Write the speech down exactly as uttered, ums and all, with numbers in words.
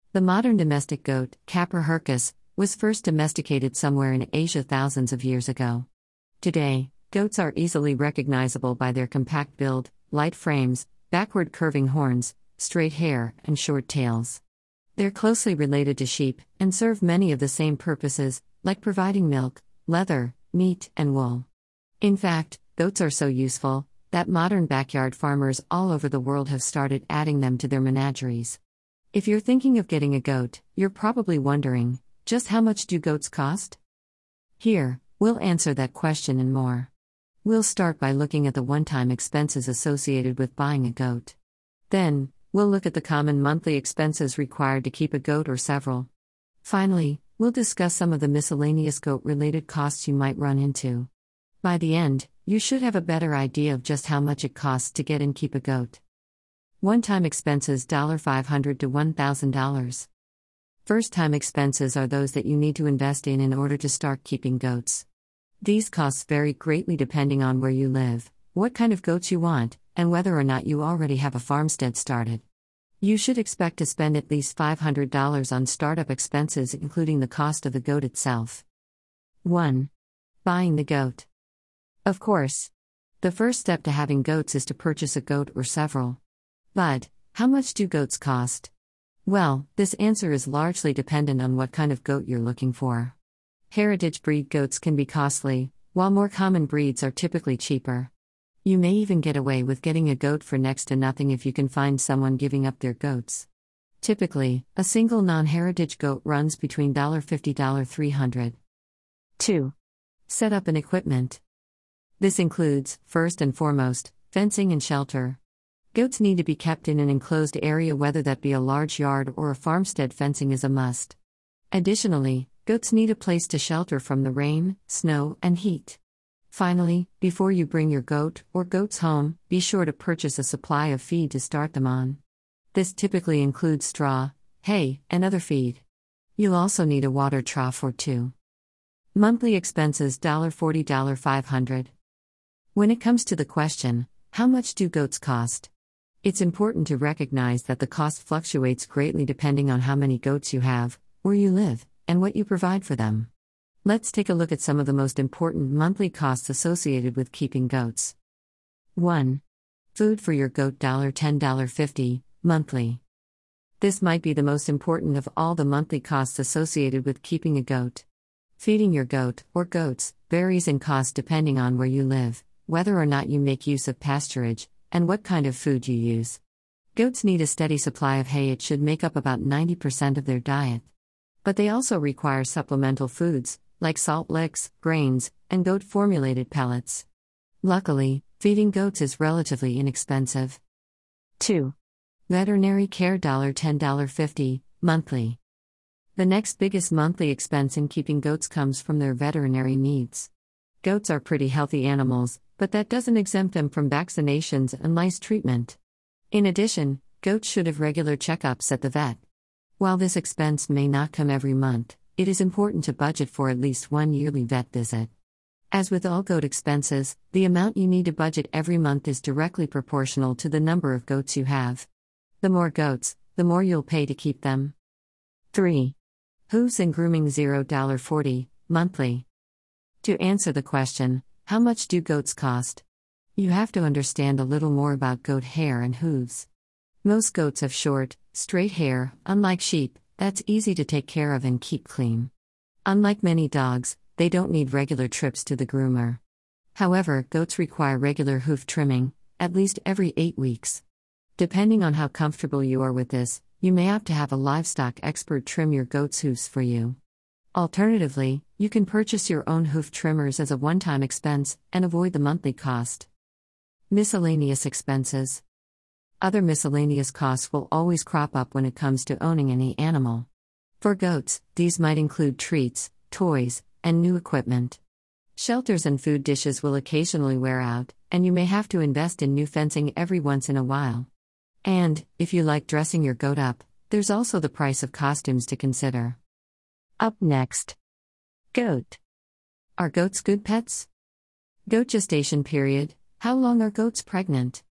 The modern domestic goat, Capra hircus, was first domesticated somewhere in Asia thousands of years ago. Today, goats are easily recognizable by their compact build, light frames, backward curving horns, straight hair, and short tails. They're closely related to sheep and serve many of the same purposes, like providing milk, leather, meat, and wool. In fact, goats are so useful that modern backyard farmers all over the world have started adding them to their menageries. If you're thinking of getting a goat, you're probably wondering, just how much do goats cost? Here, we'll answer that question and more. We'll start by looking at the one-time expenses associated with buying a goat. Then, we'll look at the common monthly expenses required to keep a goat or several. Finally, we'll discuss some of the miscellaneous goat-related costs you might run into. By the end, you should have a better idea of just how much it costs to get and keep a goat. One-time expenses five hundred dollars to one thousand dollars. First-time expenses are those that you need to invest in in order to start keeping goats. These costs vary greatly depending on where you live, what kind of goats you want, and whether or not you already have a farmstead started. You should expect to spend at least five hundred dollars on startup expenses, including the cost of the goat itself. one. Buying the goat. Of course, the first step to having goats is to purchase a goat or several. But, how much do goats cost? Well, this answer is largely dependent on what kind of goat you're looking for. Heritage breed goats can be costly, while more common breeds are typically cheaper. You may even get away with getting a goat for next to nothing if you can find someone giving up their goats. Typically, a single non-heritage goat runs between fifty dollars to three hundred dollars. two. Setup and equipment. This includes, first and foremost, fencing and shelter. Goats need to be kept in an enclosed area, whether that be a large yard or a farmstead. Fencing is a must. Additionally, goats need a place to shelter from the rain, snow, and heat. Finally, before you bring your goat or goats home, be sure to purchase a supply of feed to start them on. This typically includes straw, hay, and other feed. You'll also need a water trough or two. Monthly expenses forty to five hundred dollars. When it comes to the question, how much do goats cost? It's important to recognize that the cost fluctuates greatly depending on how many goats you have, where you live, and what you provide for them. Let's take a look at some of the most important monthly costs associated with keeping goats. one. Food for your goat ten to fifty dollars monthly. This might be the most important of all the monthly costs associated with keeping a goat. Feeding your goat, or goats, varies in cost depending on where you live, whether or not you make use of pasturage, and what kind of food you use. Goats need a steady supply of hay. It should make up about ninety percent of their diet. But they also require supplemental foods, like salt licks, grains, and goat-formulated pellets. Luckily, feeding goats is relatively inexpensive. two. Veterinary care ten to fifty dollars monthly. The next biggest monthly expense in keeping goats comes from their veterinary needs. Goats are pretty healthy animals, but that doesn't exempt them from vaccinations and lice treatment. In addition, goats should have regular checkups at the vet. While this expense may not come every month, it is important to budget for at least one yearly vet visit. As with all goat expenses, the amount you need to budget every month is directly proportional to the number of goats you have. The more goats, the more you'll pay to keep them. three. Hooves and grooming forty dollars monthly. To answer the question, how much do goats cost? You have to understand a little more about goat hair and hooves. Most goats have short, straight hair, unlike sheep, that's easy to take care of and keep clean. Unlike many dogs, they don't need regular trips to the groomer. However, goats require regular hoof trimming, at least every eight weeks. Depending on how comfortable you are with this, you may opt to have a livestock expert trim your goat's hooves for you. Alternatively, you can purchase your own hoof trimmers as a one-time expense and avoid the monthly cost. Miscellaneous expenses. Other miscellaneous costs will always crop up when it comes to owning any animal. For goats, these might include treats, toys, and new equipment. Shelters and food dishes will occasionally wear out, and you may have to invest in new fencing every once in a while. And, if you like dressing your goat up, there's also the price of costumes to consider. Up next. Goat. Are goats good pets? Goat gestation period. How long are goats pregnant?